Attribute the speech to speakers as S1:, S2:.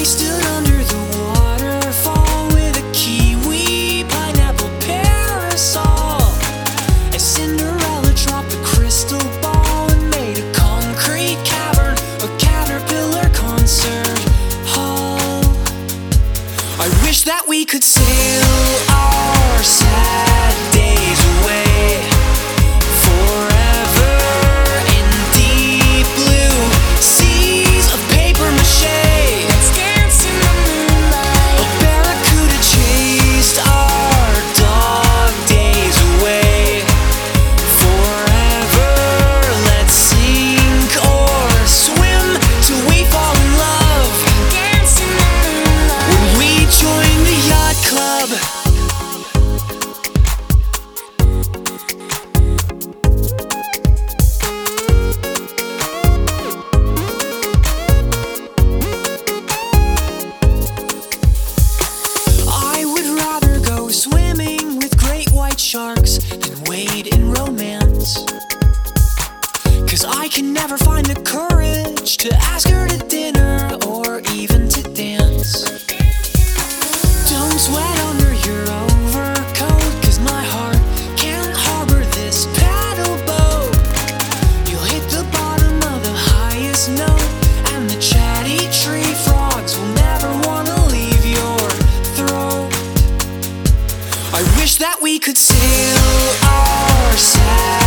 S1: I stood under the waterfall with a kiwi pineapple parasol as Cinderella dropped the crystal ball and made a concrete cavern, a caterpillar concert hall. I wish that we could sail our sad days away forever in deep blue seas of paper mache.
S2: Let's dance in the moonlight.
S1: A barracuda chased our dog days away forever. Let's sink or swim till we fall in love.
S2: Dance in the moonlight.
S1: When we join the yacht club. I would rather go swimming with great white sharks than wade in romance. 'Cause I can never find the courage to ask her to dinner or even to dance. Don't sweat under your overcoat, 'cause my heart can't harbor this paddle boat. You'll hit the bottom of the highest note, and the chatty tree frogs will never wanna leave your throat. I wish that we could sail our sad